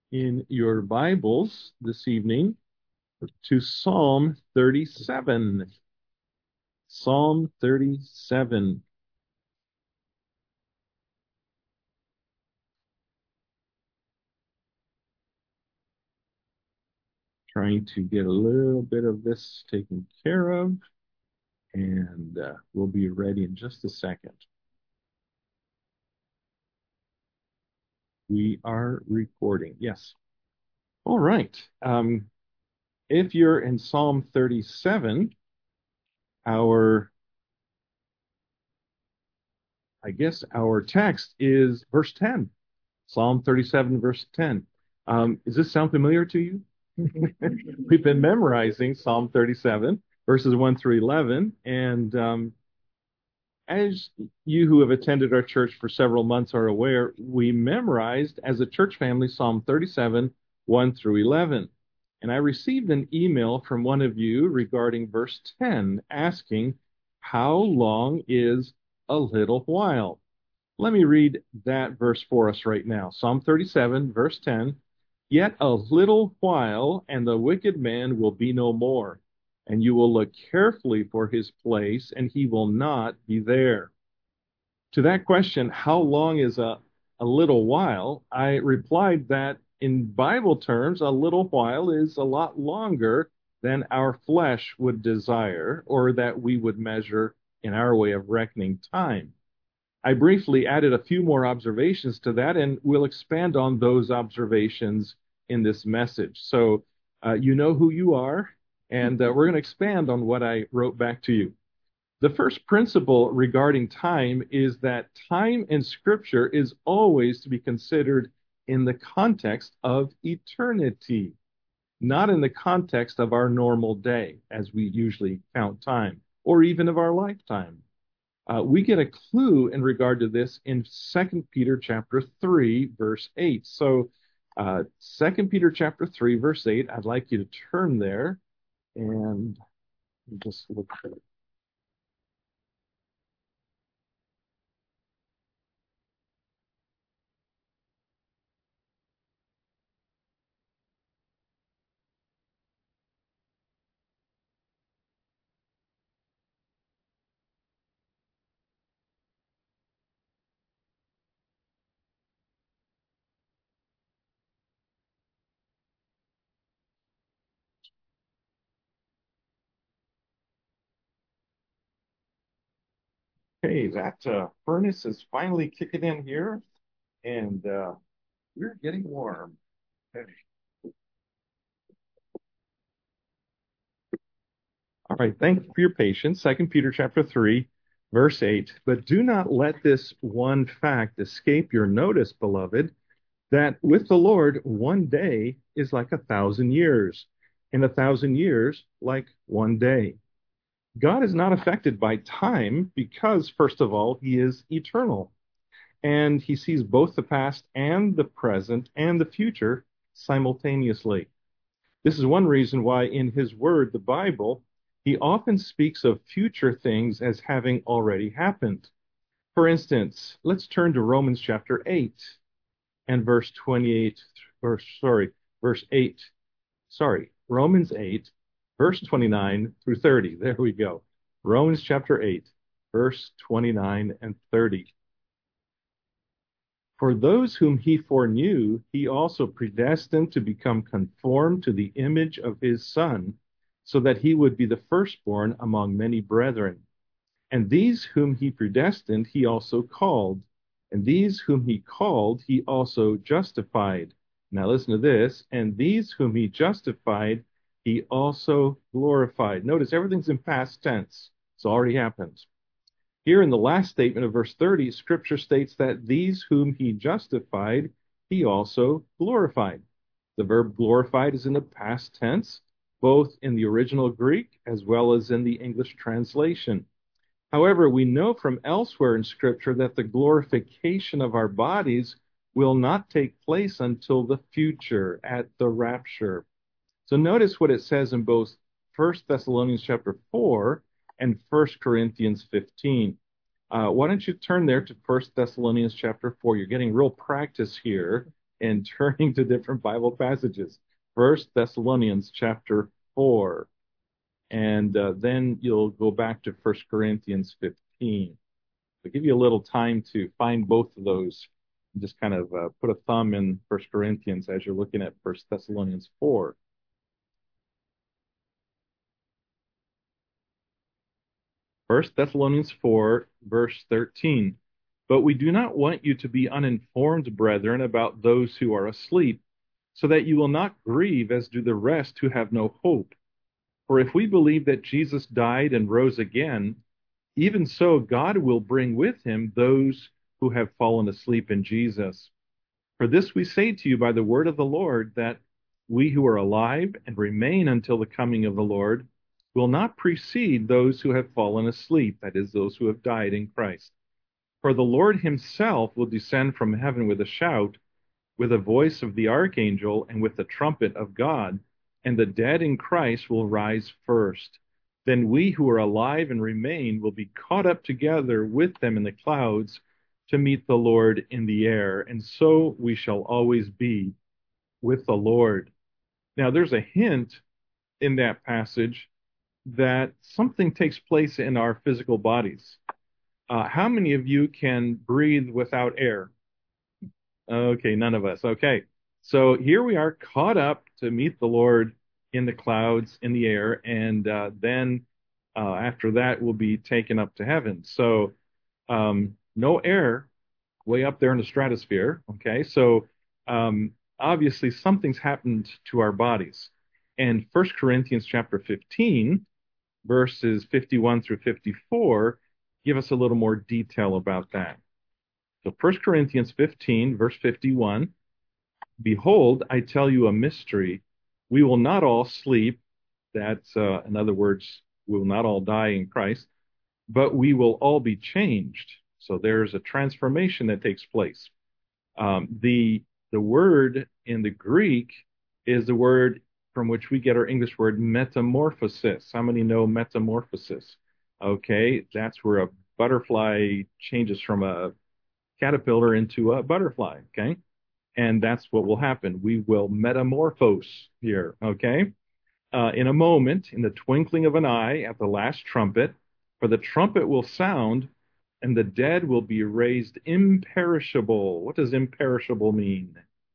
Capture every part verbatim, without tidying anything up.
in your Bibles this evening to Psalm thirty-seven. Psalm thirty-seven. Trying to get a little bit of this taken care of, and uh, we'll be ready in just a second. We are recording. Yes. All right. Um, if you're in Psalm thirty-seven, our, I guess our text is verse ten. Psalm thirty-seven, verse ten. Um, does this sound familiar to you? We've been memorizing Psalm thirty-seven, verses one through eleven. And um, as you who have attended our church for several months are aware, we memorized as a church family Psalm thirty-seven, one through eleven. And I received an email from one of you regarding verse ten, asking, how long is a little while? Let me read that verse for us right now. Psalm thirty-seven, verse ten. Yet a little while, and the wicked man will be no more, and you will look carefully for his place, and he will not be there. To that question, how long is a, a little while? I replied that in Bible terms, a little while is a lot longer than our flesh would desire, or that we would measure in our way of reckoning time. I briefly added a few more observations to that, and we'll expand on those observations in this message. So uh, you know who you are, and uh, we're going to expand on what I wrote back to you. The first principle regarding time is that time in Scripture is always to be considered in the context of eternity, not in the context of our normal day, as we usually count time, or even of our lifetime. Uh, we get a clue in regard to this in Second Peter chapter three, verse eight. So uh, Second Peter chapter three, verse eight, I'd like you to turn there and just look at it. Okay, that uh, furnace is finally kicking in here, and uh, we're getting warm. Okay. All right, thank you for your patience. Second Peter chapter three, verse eight. But do not let this one fact escape your notice, beloved, that with the Lord one day is like a thousand years, and a thousand years like one day. God is not affected by time because, first of all, he is eternal, and he sees both the past and the present and the future simultaneously. This is one reason why in his word, the Bible, he often speaks of future things as having already happened. For instance, let's turn to Romans chapter eight and verse twenty-eight, or sorry, verse eight. Sorry, Romans eight, verse twenty-nine through thirty. There we go. Romans chapter eight, verse twenty-nine and thirty. For those whom he foreknew, he also predestined to become conformed to the image of his Son, so that he would be the firstborn among many brethren. And these whom he predestined, he also called. And these whom he called, he also justified. Now listen to this. And these whom he justified, he also glorified. Notice everything's in past tense. It's already happened. Here in the last statement of verse thirty, Scripture states that these whom he justified, he also glorified. The verb glorified is in the past tense, both in the original Greek as well as in the English translation. However, we know from elsewhere in Scripture that the glorification of our bodies will not take place until the future, at the rapture. So notice what it says in both First Thessalonians chapter four and First Corinthians fifteen. Uh, why don't you turn there to First Thessalonians chapter four? You're getting real practice here and turning to different Bible passages. First Thessalonians chapter four, and uh, then you'll go back to First Corinthians fifteen. I'll give you a little time to find both of those. Just kind of uh, put a thumb in First Corinthians as you're looking at First Thessalonians four. First Thessalonians four, verse thirteen. But we do not want you to be uninformed, brethren, about those who are asleep, so that you will not grieve as do the rest who have no hope. For if we believe that Jesus died and rose again, even so God will bring with him those who have fallen asleep in Jesus. For this we say to you by the word of the Lord, that we who are alive and remain until the coming of the Lord will not precede those who have fallen asleep, that is, those who have died in Christ. For the Lord himself will descend from heaven with a shout, with the voice of the archangel, and with the trumpet of God, and the dead in Christ will rise first. Then we who are alive and remain will be caught up together with them in the clouds to meet the Lord in the air, and so we shall always be with the Lord. Now, there's a hint in that passage that something takes place in our physical bodies. Uh, how many of you can breathe without air? Okay, none of us. Okay. So here we are caught up to meet the Lord in the clouds, in the air, and uh, then uh, after that we'll be taken up to heaven. So um, no air way up there in the stratosphere. Okay. So um, obviously something's happened to our bodies. And First Corinthians chapter fifteen, verses fifty-one through fifty-four, give us a little more detail about that. So First Corinthians fifteen, verse fifty-one, behold, I tell you a mystery. We will not all sleep. That's, uh, in other words, we will not all die in Christ, but we will all be changed. So there's a transformation that takes place. Um, the, the word in the Greek is the word from which we get our English word metamorphosis. How many know metamorphosis? Okay, that's where a butterfly changes from a caterpillar into a butterfly. Okay, and that's what will happen. We will metamorphose here. Okay, uh, in a moment, in the twinkling of an eye, at the last trumpet, for the trumpet will sound, and the dead will be raised imperishable. What does imperishable mean?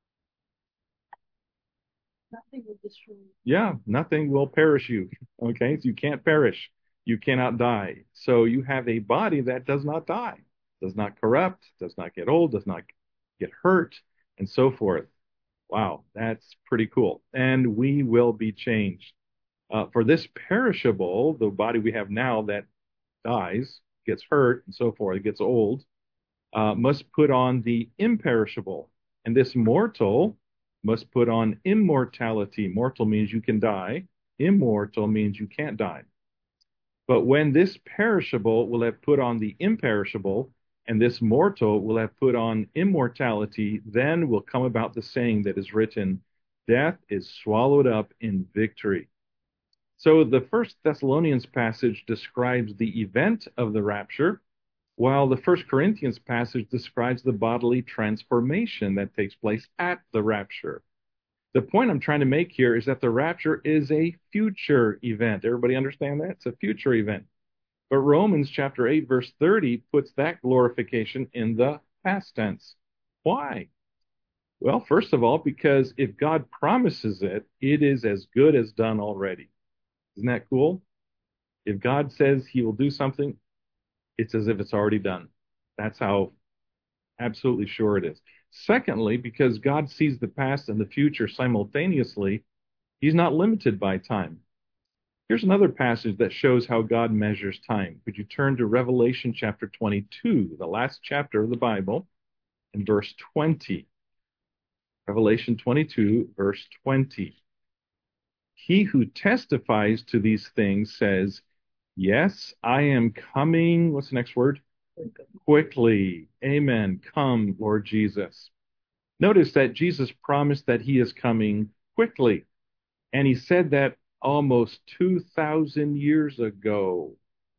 Nothing will destroy you. Yeah, nothing will perish you. Okay, so you can't perish. You cannot die. So you have a body that does not die, does not corrupt, does not get old, does not get hurt, and so forth. Wow, that's pretty cool. And we will be changed. Uh, for this perishable, the body we have now that dies, gets hurt, and so forth, it gets old, uh, must put on the imperishable. And this mortal must put on immortality. Mortal means you can die. Immortal means you can't die. But when this perishable will have put on the imperishable, and this mortal will have put on immortality, then will come about the saying that is written, death is swallowed up in victory. So the First Thessalonians passage describes the event of the rapture, while the First Corinthians passage describes the bodily transformation that takes place at the rapture. The point I'm trying to make here is that the rapture is a future event. Everybody understand that? It's a future event. But Romans chapter eight, verse thirty puts that glorification in the past tense. Why? Well, first of all, because if God promises it, it is as good as done already. Isn't that cool? If God says he will do something, it's as if it's already done. That's how absolutely sure it is. Secondly, because God sees the past and the future simultaneously, he's not limited by time. Here's another passage that shows how God measures time. Could you turn to Revelation chapter twenty-two, the last chapter of the Bible, in verse twenty? Revelation twenty-two, verse twenty. He who testifies to these things says, yes, I am coming. What's the next word? Quickly. Amen. Come, Lord Jesus. Notice that Jesus promised that he is coming quickly. And he said that almost two thousand years ago.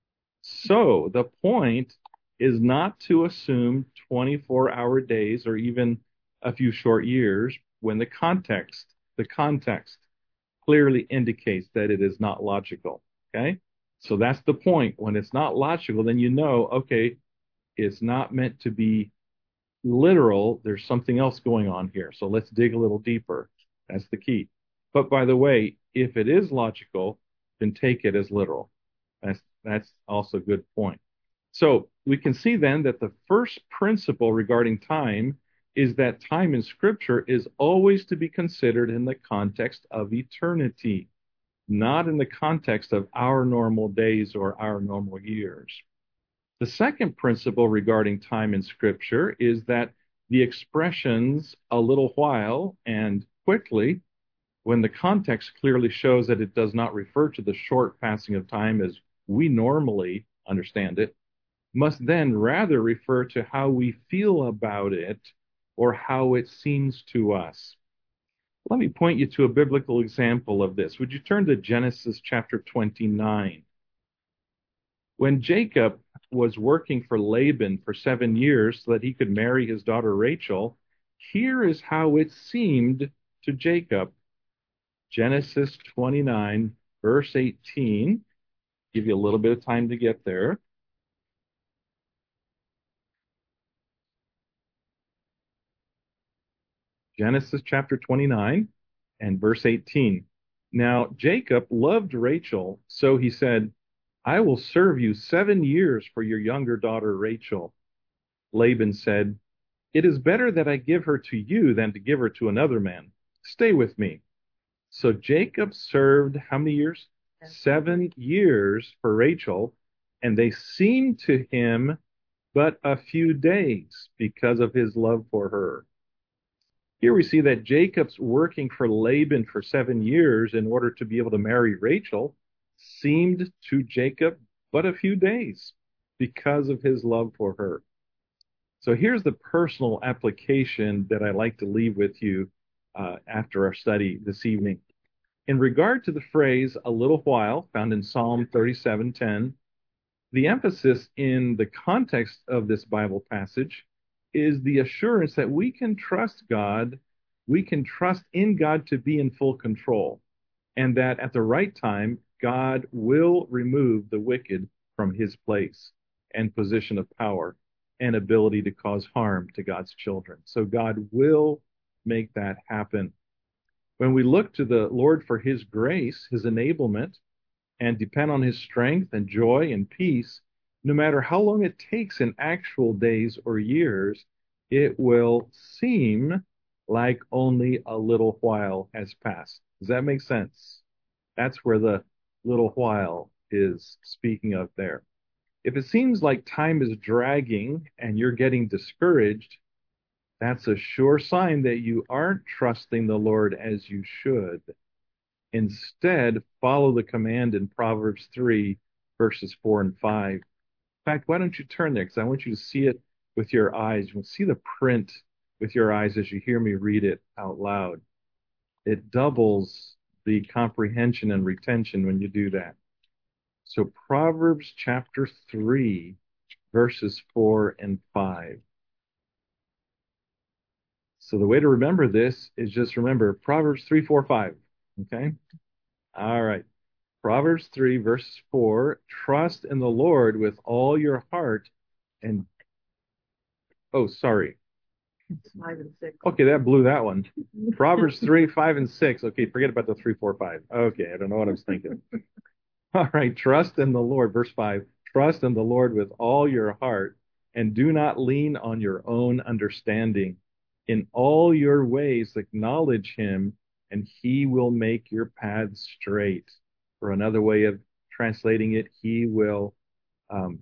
So the point is not to assume twenty-four hour days or even a few short years when the context, the context clearly indicates that it is not logical. Okay. So that's the point. When it's not logical, then you know, okay, it's not meant to be literal. There's something else going on here. So let's dig a little deeper. That's the key. But by the way, if it is logical, then take it as literal. That's, that's also a good point. So we can see then that the first principle regarding time is that time in Scripture is always to be considered in the context of eternity, not in the context of our normal days or our normal years. The second principle regarding time in Scripture is that the expressions a little while and quickly, when the context clearly shows that it does not refer to the short passing of time as we normally understand it, must then rather refer to how we feel about it or how it seems to us. Let me point you to a biblical example of this. Would you turn to Genesis chapter twenty-nine? When Jacob was working for Laban for seven years so that he could marry his daughter Rachel, here is how it seemed to Jacob. Genesis twenty-nine, verse eighteen. Give you a little bit of time to get there. Genesis chapter twenty-nine and verse eighteen. Now Jacob loved Rachel, so he said, I will serve you seven years for your younger daughter Rachel. Laban said, it is better that I give her to you than to give her to another man. Stay with me. So Jacob served how many years? Seven years for Rachel, and they seemed to him but a few days because of his love for her. Here we see that Jacob's working for Laban for seven years in order to be able to marry Rachel seemed to Jacob but a few days because of his love for her. So here's the personal application that I'd like to leave with you uh, after our study this evening. In regard to the phrase a little while found in Psalm thirty-seven ten, the emphasis in the context of this Bible passage is the assurance that we can trust God, we can trust in God to be in full control, and that at the right time, God will remove the wicked from his place and position of power and ability to cause harm to God's children. So God will make that happen. When we look to the Lord for his grace, his enablement, and depend on his strength and joy and peace, no matter how long it takes in actual days or years, it will seem like only a little while has passed. Does that make sense? That's where the little while is speaking of there. If it seems like time is dragging and you're getting discouraged, that's a sure sign that you aren't trusting the Lord as you should. Instead, follow the command in Proverbs three, verses four and five. In fact, why don't you turn there? Because I want you to see it with your eyes. You can see the print with your eyes as you hear me read it out loud. It doubles the comprehension and retention when you do that. So Proverbs chapter three, verses four and five. So the way to remember this is just remember Proverbs three, four, five. Okay? All right. Proverbs three, verse four, trust in the Lord with all your heart and, oh, sorry. Five and six. Okay, that blew that one. Proverbs three, five, and six. Okay, forget about the three, four, five. Okay, I don't know what I was thinking. All right, trust in the Lord. Verse five, trust in the Lord with all your heart and do not lean on your own understanding. In all your ways, acknowledge him and he will make your paths straight. Or another way of translating it, he will, um,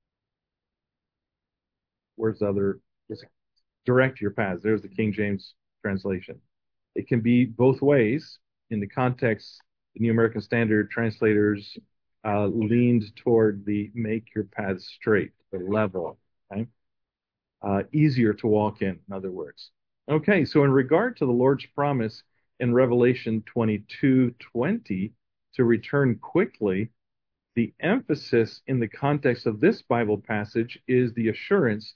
where's the other, direct your paths. There's the King James translation. It can be both ways. In the context, the New American Standard translators uh, leaned toward the make your paths straight, the level, okay? Uh, easier to walk in, in other words. Okay, so in regard to the Lord's promise in Revelation twenty-two twenty to return quickly, the emphasis in the context of this Bible passage is the assurance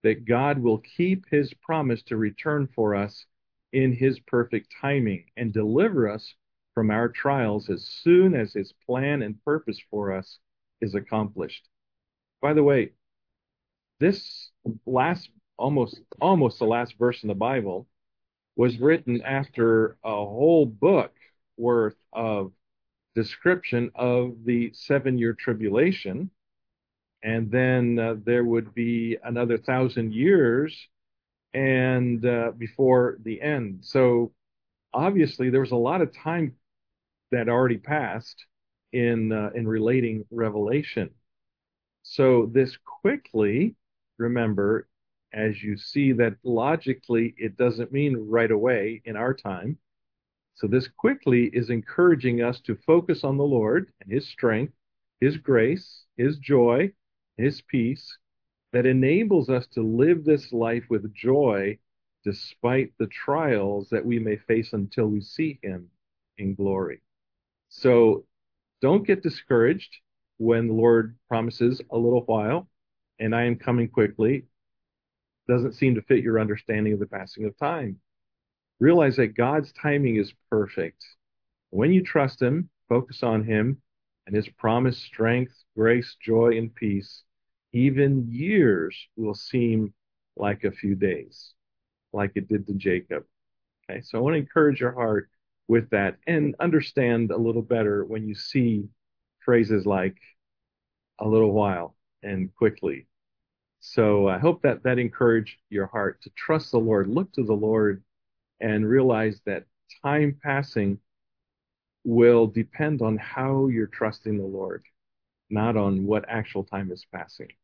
that God will keep his promise to return for us in his perfect timing and deliver us from our trials as soon as his plan and purpose for us is accomplished. By the way, this last almost almost the last verse in the Bible was written after a whole book worth of description of the seven year tribulation. And then uh, there would be another thousand years and uh, before the end. So obviously there was a lot of time that already passed in uh, in relating Revelation. So this quickly, remember, as you see that logically it doesn't mean right away in our time. So this quickly is encouraging us to focus on the Lord and his strength, his grace, his joy, his peace that enables us to live this life with joy despite the trials that we may face until we see him in glory. So don't get discouraged when the Lord promises a little while and I am coming quickly. Doesn't seem to fit your understanding of the passing of time. Realize that God's timing is perfect. When you trust him, focus on him and his promised strength, grace, joy, and peace, even years will seem like a few days, like it did to Jacob. Okay, so I want to encourage your heart with that and understand a little better when you see phrases like a little while and quickly. So I hope that that encouraged your heart to trust the Lord, look to the Lord, and realize that time passing will depend on how you're trusting the Lord, not on what actual time is passing.